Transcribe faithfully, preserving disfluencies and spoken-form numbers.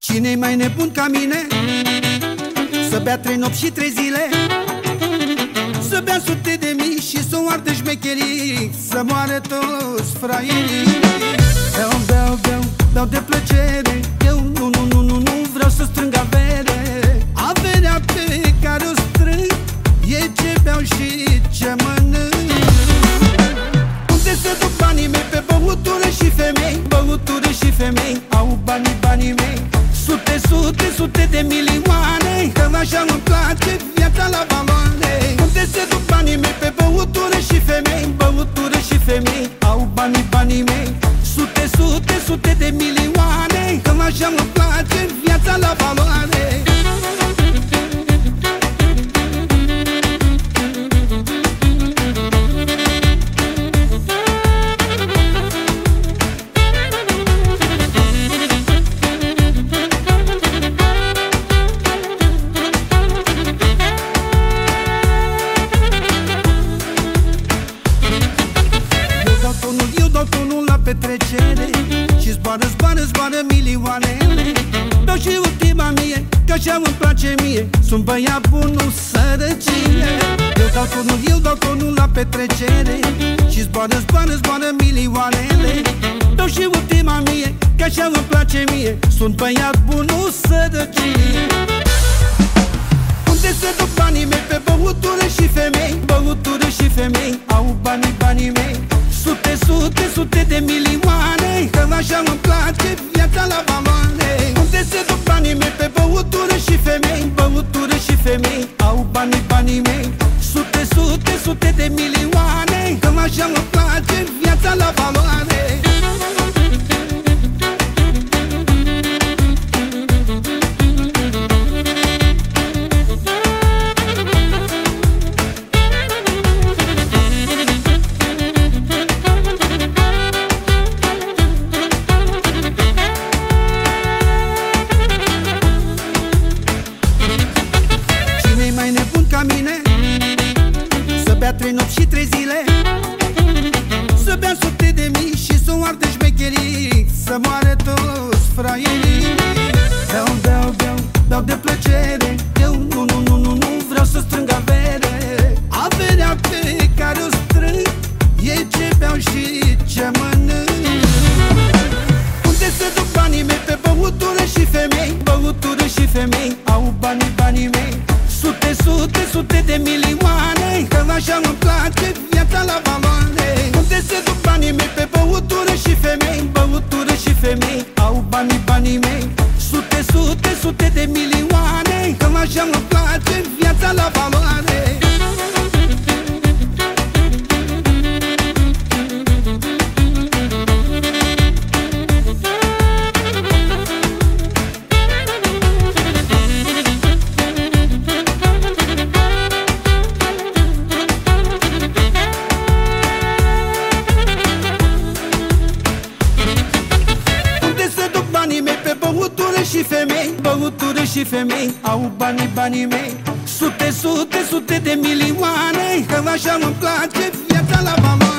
Cine-i mai nebun ca mine? Să bea trei nopți și trei zile, să bea sute de mii și să o ardă șmecherii, să moară toți fraierii. Beau, beau, beau, beau de plăcere, eu nu, nu, nu, nu, nu vreau să strâng avere. Averea pe care o strâng e ce beau și ce mănânc. Unde se duc banii mei? Pe băutură și femei, băutură și femei, au banii, banii mei. Sute, sute, sute de milioane, că așa îmi place viața la valoare. Unde se duc banii mei? Pe băutură și femei, băutură și femei, au banii, banii mei. Sute, sute, sute de milioane, că așa îmi place viața la valoare. Petrecere și zboară, zboară, zboară milioanele. Beau și ultima mie, că așa îmi place mie. Sunt băiat bun, nu sărăcie. Eu dau tonul, eu dau tonul la petrecere și zboară, zboară, zboară milioanele. Beau și ultima mie, că așa îmi place mie. Sunt băiat bun, nu sărăcie. Unde se duc banii mei? Pe băutură și femei, băutură și femei, au banii, banii mei. Sute, sute, sute de milioane, că așa îmi place viața la valoare. Unde se duc banii mei? Pe băutură și femei, băutură și femei, au banii, banii mei. Sute, sute, sute de milioane, că așa îmi place viața la valoare. Să bea trei nopți și trei zile, să bea sute de mii și să o ardă șmecherii, să moară toți fraierii. Beau, beau, beau, beau de plăcere, eu nu, nu, nu, nu, nu vreau să strâng avere. Averea pe care o strâng e ce beau și ce mănânc. Unde se duc banii mei? Pe băutură și femei, băutură și femei, au banii, banii mei. Sute, sute, sute de milioane, că așa îmi place viața la valoare. Unde se duc banii mei? Pe băutură și femei, băutură și femei, au banii, banii mei. Sute, sute, sute de milioane, că așa îmi place viața la valoare. Pe băutură și femei, băutură și femei, au banii, banii mei. Sute, sute, sute de milioane, că așa îmi place viața la valoare.